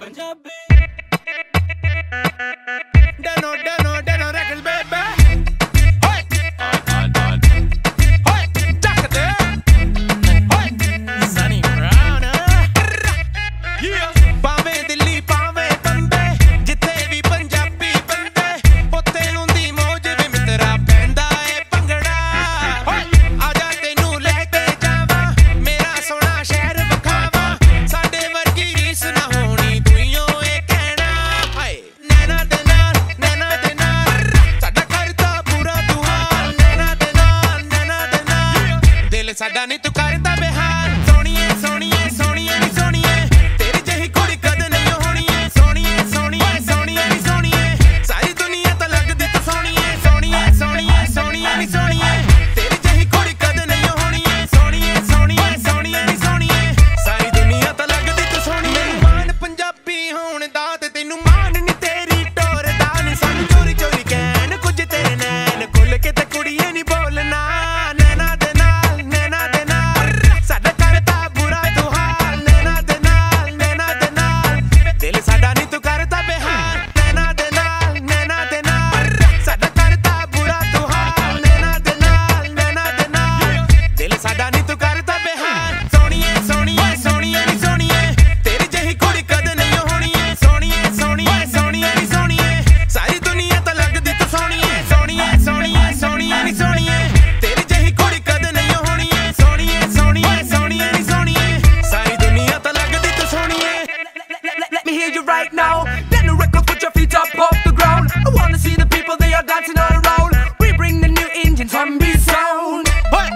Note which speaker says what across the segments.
Speaker 1: Deno records, baby. Sunny Brown, yeah. ਭਾਵੇਂ ਦਿੱਲੀ ਭਾਵੇਂ ਬੰਬੇ ਜਿੱਥੇ ਵੀ ਪੰਜਾਬੀ ਬੰਦੇ ਉੱਥੇ ਹੁੰਦੀ ਮੌਜ ਵੀ ਮਿੱਤਰਾ ਪੈਂਦਾ ਏ ਭੰਗੜਾ ਆ ਜਾ ਤੈਨੂੰ ਲੈ ਕੇ ਜਾਵਾਂ ਮੇਰਾ ਸੋਹਣਾ ਸ਼ਹਿਰ ਵਿਖਾਵਾਂ ਸਾਡੇ ਵਰਗੀ ਰੀਸ ਨਾ ਹੋਣੀ ਦੁਈਓ ਇਹ ਕਹਿਣਾ ਹਾਏ ਨੈਣਾ ਦੇ ਨਾਲ ਸਾਡਾ ਕਰਦਾ ਪੂਰਾ ਤੂੰ ਹਾਲ ਨੈਣਾ ਦੇ ਨਾਲ ਦਿਲ ਸਾਡਾ ਨੀ ਤੂੰ ਕਰਦਾ ਬਿਹਾਰ ਸੋਹਣੀਏ ਸੋਹਣੀਏ ਸੋਹਣੀਏ ਨੀ ਸੋਹਣੀਏ ਤੇਰੀ ਜਿਹੀ ਕੁੜੀ ਕਦੇ ਨਹੀਂ ਹੋਣੀ ਏ ਸੋਹਣੀਏ ਸੋਹਣੀਏ ਸੋਹਣੀਏ ਨੀ ਸੋਹਣੀਏ ਸਾਰੀ ਦੁਨੀਆ ਤਾਂ ਲੱਗਦੀ ਤੂੰ ਸੋਹਣੀਏ ਸੋਹਣੀਏ ਸੋਹਣੀਏ ਸੋਹਣੀਏ ਨੀ ਸੋਹਣੀਏ ਤੇਰੀ ਜਿਹੀ ਕੁੜੀ ਕਦੇ ਨਹੀਂ ਹੋਣੀ ਏ ਸੋਹਣੀਏ ਸੋਹਣੀਏ ਸੋਹਣੀਏ ਨੀ ਸੋਹਣੀਏ ਸਾਰੀ ਦੁਨੀਆ ਤਾਂ ਲੱਗਦੀ ਤੂੰ ਸੋਹਣੀਏ ਮਾਨ ਪੰਜਾਬੀ ਹੋਣ ਦਾ ਤੇ ਤੈਨੂੰ ਮਾਨ ਨੀ ਤੇਰੀ ਟੋਰ ਦਾ ਨੀ ਸਾਨੂੰ ਚੋਰੀ ਚੋਰੀ ਕਹਿਣ ਕੁਝ ਤੇਰੇ ਨੈਣ ਖੁੱਲ ਕੇ ਤੇ ਕੁੜੀਏ ਨੀ ਬੋਲਣਾ ਨੈਣਾ ਦੇ ਨਾਲ ਸਾਡਾ ਕਰਦਾ ਬੁਰਾ ਤੂੰ ਹਾਲ ਨੈਣਾ ਦੇ ਨਾਲ ਦਿਲ ਸਾਡਾ ਨੀ ਤੂੰ ਕਰਦਾ ਬਿਹਾਰ ਨੈਣਾ ਦੇ ਨਾਲ ਸਾਡਾ ਕਰਦਾ ਬੁਰਾ ਤੂੰ ਹਾਲ ਨੈਣਾ ਦੇ ਨਾਲ ਦਿਲ ਸਾਡਾ ਨੀ ਤੂੰ ਕਰਦਾ ਬਿਹਾਰ ਸੋਹਣੀਏ ਸੋਹਣੀਏ ਸੋਹਣੀਏ ਨੀ ਸੋਹਣੀਏ ਤੇਰੀ ਜਿਹੀ ਕੁੜੀ ਕਦੇ ਨਹੀਂ ਹੋਣੀ ਏ ਸੋਹਣੀਏ ਸੋਹਣੀਏ ਸੋਹਣੀਏ ਨੀ ਸੋਹਣੀਏ ਸਾਰੀ ਦੁਨੀਆ ਤਾਂ ਲੱਗਦੀ ਤੂੰ ਸੋਹਣੀਏ ਸੋਹਣੀਏ ਸੋਹਣੀਏ ਸੋਹਣੀਏ ਨੀ ਸੋਹਣੀਏ ਤੇਰੀ ਜਿਹੀ ਕੁੜੀ ਕਦੇ ਨਹੀਂ ਹੋਣੀ ਏ ਸੋਹਣੀਏ ਸੋਹਣੀਏ ਸੋਹਣੀਏ ਨੀ ਸੋਹਣੀਏ ਸਾਰੀ ਦੁਨੀਆ ਤਾਂ ਲੱਗਦੀ ਤੂੰ ਸੋਹਣੀਏ
Speaker 2: Let me hear you right now. Then the record, put your feet up off the ground. I wanna see the people, they are dancing all around. We bring the new engine from B-Sound.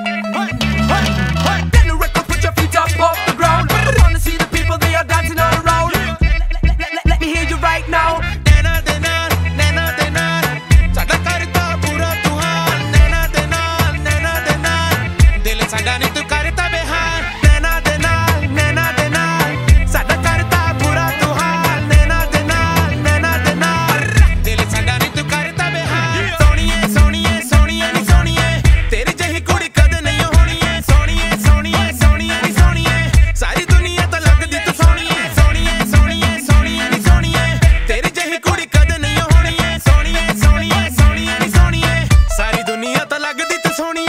Speaker 2: Then the record, put your feet up off the ground. I wanna see the people, they are dancing all around. Let me hear you right now.
Speaker 1: ਨੈਣਾ ਦੇ ਨਾਲ ਸਾਡਾ ਕਰਦਾ ਪੂਰਾ ਤੂੰ ਹਾਲ ਨੈਣਾ ਦੇ ਨਾਲ ਦਿਲ ਸਾਡਾ ਨੀ ਤੂੰ ਕਰਦਾ ਬਿਹਾਰ ਨੈਣਾ ਦੇ ਨਾਲ ਸਾਡਾ ਕਰਦਾ ਪੂਰਾ ਤੂੰ ਹਾਲ ਨੈਣਾ ਦੇ ਨਾਲ ਦਿਲ ਸਾਡਾ ਨੀ ਤੂੰ ਕਰਦਾ ਬਿਹਾਰ ਸੋਹਣੀਏ ਸੋਹਣੀਏ ਸੋਹਣੀਏ ਨੀ ਸੋਹਣੀਏ ਤੇਰੀ ਜਿਹੀ ਕੁੜੀ ਕਦੇ ਨਹੀਂ ਹੋਣੀ ਏ ਸੋਹਣੀਏ ਸੋਹਣੀਏ ਸੋਹਣੀਏ ਨੀ ਸੋਹਣੀਏ ਸਾਰੀ ਦੁਨੀਆ ਤਾਂ ਲੱਗਦੀ ਤੂੰ ਸੋਹਣੀਏ ਸੋਹਣੀਏ ਸੋਹਣੀਏ ਸੋਹਣੀਏ ਨੀ ਸੋਹਣੀਏ ਤੇਰੀ ਜਿਹੀ ਕੁੜੀ ਕਦੇ ਨਹੀਂ ਹੋਣੀ ਏ ਸੋਹਣੀਏ ਸੋਹਣੀਏ ਸੋਹਣੀਏ ਨੀ ਸੋਹਣੀਏ ਸਾਰੀ ਦੁਨੀਆ ਤਾਂ ਲੱਗਦੀ ਤੂੰ ਸੋਹਣੀਏ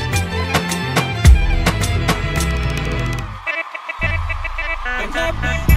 Speaker 1: Punjabi